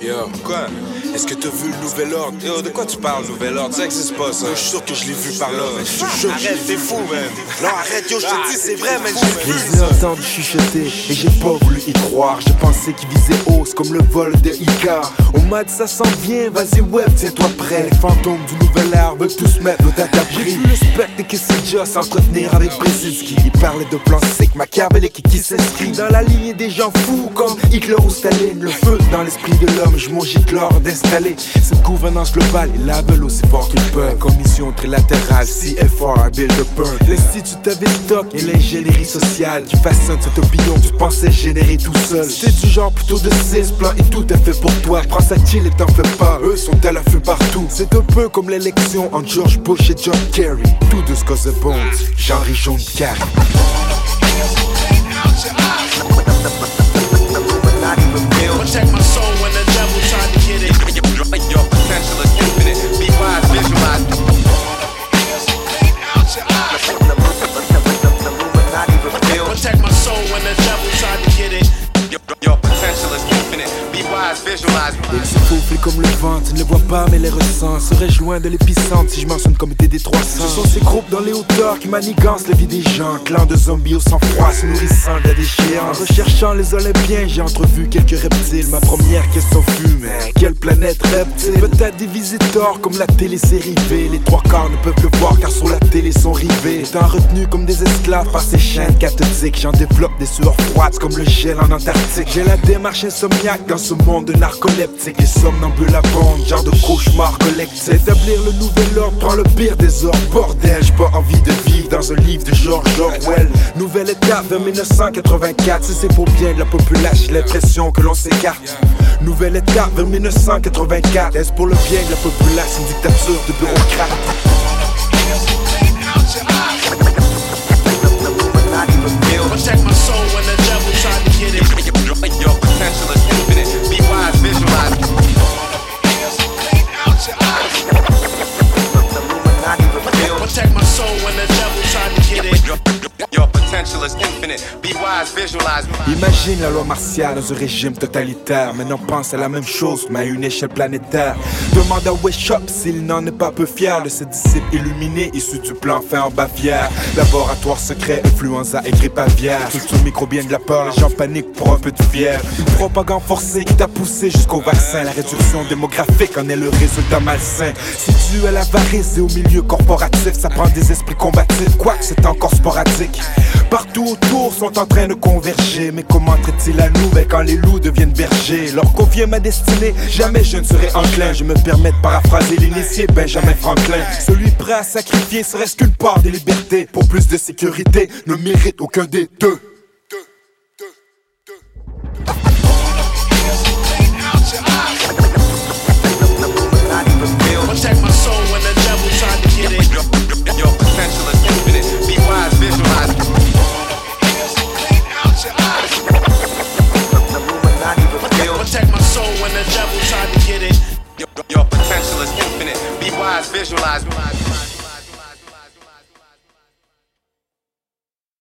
Yo, quoi? Est-ce que t'as vu le nouvel ordre? Yo, de quoi tu parles, nouvel ordre? Ça existe pas, ça. Je suis sûr que je l'ai vu par là. Arrête, t'es fou, man. Non, arrête, yo, je te dis, c'est vrai, man. J'ai vu ça. J'ai entendu chuchoter et j'ai pas voulu y croire. Je pensais qu'il visait hausse comme le vol de Icar. On m'a dit ça s'en vient, vas-y, web, tiens-toi prêt. Les fantômes du nouvel art veulent tous mettre nos dates d'abri. J'ai vu le spectre de Kissinger s'entretenir avec Brzezinski. Il parlait de plans sick, machiavélique et qui s'inscrit dans la lignée des gens fous comme Hitler ou Staline. Le feu dans l'esprit de l'homme, je mange Hitler d'installer cette gouvernance globale. Ils la veulent aussi fort qu'ils peuvent. Commission trilatérale, CFR, Bill de Burn. L'Institut Tavistock et l'ingénierie sociale qui façonne cette opinion que tu pensais générer tout seul. C'est du genre plutôt de 6 plans et tout est fait pour toi. Prends ça chill et t'en fais pas, eux sont à l'affût partout. C'est un peu comme l'élection entre George Bush et John Kerry. Tout de ce que c'est bon, Jean-Ri jaune carré. Protect my soul when the devil tried to get it. Your potential is infinite. Be wise, visualize. Protect my soul when the devil tried to get it. Your potential is infinite. Be wise, visualize. Ils se faufilent comme le vent, tu ne les vois pas mais les ressens. Serais-je loin de l'épicentre si je mentionne comme TD300. Ce sont ces groupes dans les hauteurs qui manigancent la vie des gens. Clan de zombies au sang-froid se nourrissant de la déchéance. En recherchant les Olympiens, j'ai entrevu quelques reptiles. Ma première question fut, mais quelle planète rêve-t-il? Peut-être des visiteurs comme la télé-série V. Les trois quarts ne peuvent le voir car sur la télé sont rivés. Étant retenus comme des esclaves par ces chaînes cathodiques, j'en développe des sueurs froides comme le gel en Antarctique. J'ai la démarche insomniaque dans ce monde de narcoleptiques. Les somnambules abondent, genre de cauchemar collectif. Établir le nouvel ordre prend le pire des ordres. Bordel, j'ai pas envie de vivre dans un livre de George Orwell. Nouvelle étape vers 1984. Si c'est pour bien de la population, j'ai l'impression que l'on s'écarte. Nouvelle étape vers 1984. Est-ce pour le bien de la population, une dictature de bureaucrates? Protect my soul when the devil tried to get it. Your potential is infinite. Be wise, visualize. Protect my soul when the devil tried to get it. Your potential is infinite. Be wise, visualize. Imagine la loi martiale dans un régime totalitaire. Maintenant pense à la même chose, mais à une échelle planétaire. Demande à Weishaupt s'il n'en est pas peu fier de ses disciples illuminés issus du plan fait en Bavière. Laboratoire secret, influenza et grippe aviaire. Culture microbienne de la peur, les gens paniquent pour un peu de fièvre. Une propagande forcée qui t'a poussé jusqu'au vaccin. La réduction démographique en est le résultat malsain. Si dû à l'avarice et au milieu corporatif, ça prend des esprits combatifs, quoique c'est encore sporadique. Partout autour sont en train de converger. Mais comment traite-t-il à nous quand les loups deviennent bergers? Leur convient ma destinée, jamais je ne serai enclin. Je me permets de paraphraser l'initié Benjamin Franklin. Celui prêt à sacrifier serait-ce qu'une part des libertés pour plus de sécurité ne mérite aucun des deux. Protect my soul when the devil tried to get it. Your potential is infinite. Be wise, visualize. Protect my soul when the devil tried to get it. Your potential is infinite. Be wise, visualize.